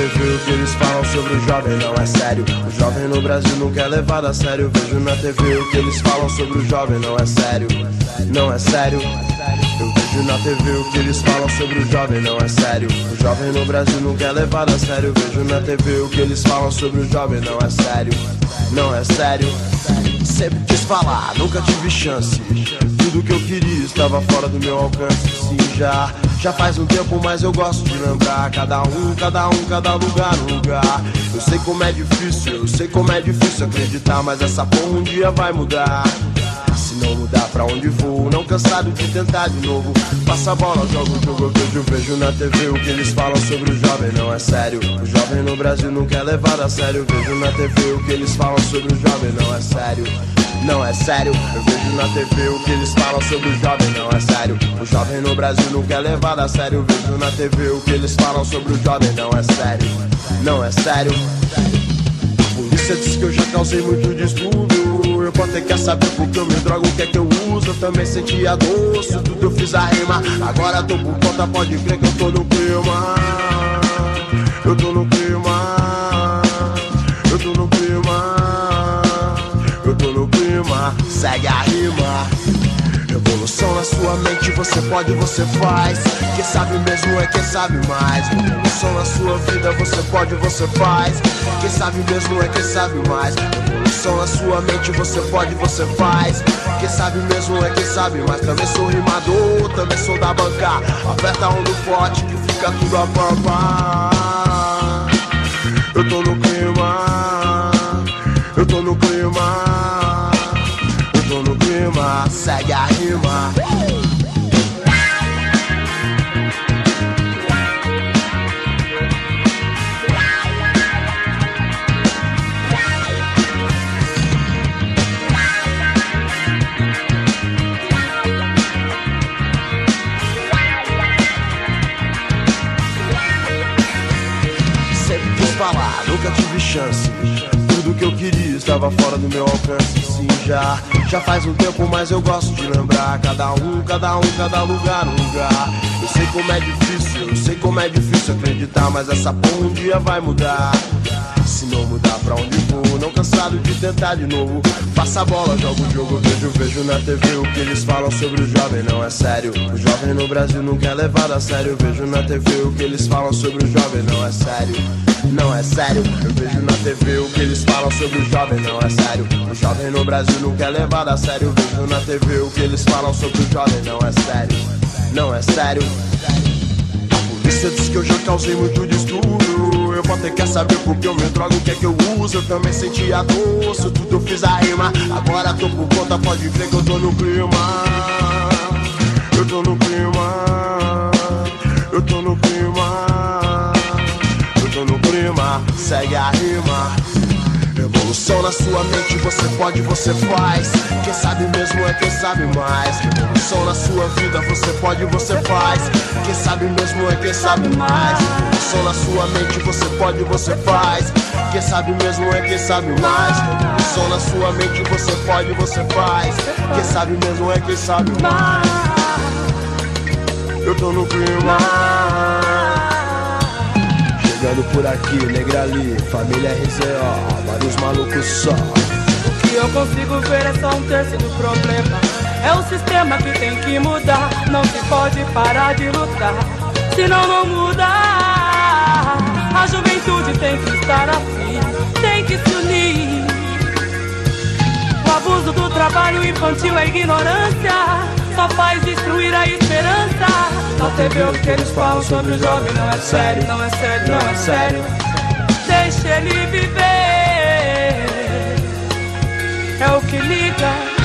TV o que eles falam sobre o jovem não é sério. O jovem no Brasil nunca é levado a sério. Vejo na TV o que eles falam sobre o jovem não é sério. Não é sério. Eu vejo na TV o que eles falam sobre o jovem não é sério. O jovem no Brasil nunca é levado a sério. Vejo na TV o que eles falam sobre o jovem não é sério. Não é sério. Sempre quis falar, nunca tive chance. Tudo que eu queria estava fora do meu alcance. Sim, já faz um tempo, mas eu gosto de lembrar. Cada lugar, um lugar. Eu sei como é difícil acreditar, mas essa porra um dia vai mudar. Se não mudar pra onde vou, não cansado de tentar de novo. Passa a bola, jogo o jogo, eu vejo na TV o que eles falam sobre o jovem não é sério. O jovem no Brasil nunca é levado a sério. Vejo na TV o que eles falam sobre o jovem não é sério. Não é sério, eu vejo na TV o que eles falam sobre o jovem não é sério. O jovem no Brasil nunca é levado a sério. Vejo na TV o que eles falam sobre o jovem não é sério. Não é sério. A polícia diz que eu já causei muito distúrbio. Eu posso ter que saber porque eu me drogo, o que é que eu uso. Eu também senti a dor, se tudo eu fiz a rima. Agora tô por conta, pode crer que eu tô no clima. Eu tô no clima. Eu tô no clima. Eu tô no clima, segue a rima. Revolução na sua mente, você pode, você faz. Quem sabe mesmo é quem sabe mais. Revolução na sua vida, você pode, você faz. Quem sabe mesmo é quem sabe mais. Revolução na sua mente, você pode, você faz. Quem sabe mesmo é quem sabe mais. Também sou rimador, também sou da banca. Aperta um do forte que fica tudo a pampa. Eu tô no clima. Eu tô no clima. Eu tô no clima, segue a rima. Sempre quis falar, nunca tive chance. Tudo que eu queria estava fora do meu alcance. Sim, já faz um tempo, mas eu gosto de lembrar. Cada lugar, um lugar. Eu sei como é difícil acreditar, mas essa porra um dia vai mudar. Se não mudar pra onde vou, não cansado de tentar de novo. Passa a bola, jogo o jogo, vejo na TV o que eles falam sobre o jovem não é sério. O jovem no Brasil nunca é levado a sério. Vejo na TV o que eles falam sobre o jovem não é sério. Não é sério, eu vejo na TV o que eles falam sobre o jovem não é sério. O jovem no Brasil nunca é levado a sério. Vejo na TV o que eles falam sobre o jovem não é sério. Não é sério. A polícia diz que eu já causei muito distúrbio. Eu vou ter que saber porque eu me drogo, o que é que eu uso. Eu também senti a dor, se tudo eu fiz a rima. Agora tô por conta, pode crer que eu tô no clima. Eu tô no clima. Eu tô no clima. Eu tô no clima, segue a rima. Revolução na sua mente, você pode, você faz. Quem sabe mesmo é quem sabe mais. Revolução na sua vida, você pode, você faz. Quem sabe mesmo é quem sabe mais. Revolução na sua mente, você pode, você faz. Quem sabe mesmo é quem sabe mais. Revolução na sua mente, você pode, você faz. Quem sabe mesmo é quem sabe mais. Eu tô no clima. Chegando por aqui, Negrali, família RZO, vários malucos só. O que eu consigo ver é só um terço do problema. É o sistema que tem que mudar. Não se pode parar de lutar, senão não muda. A juventude tem que estar afim, tem que se unir. O abuso do trabalho infantil é ignorância, só faz destruir a esperança. Na TV o que eles falam sobre o jovem não é sério, não é sério, não é sério. Deixa ele viver, é o que liga.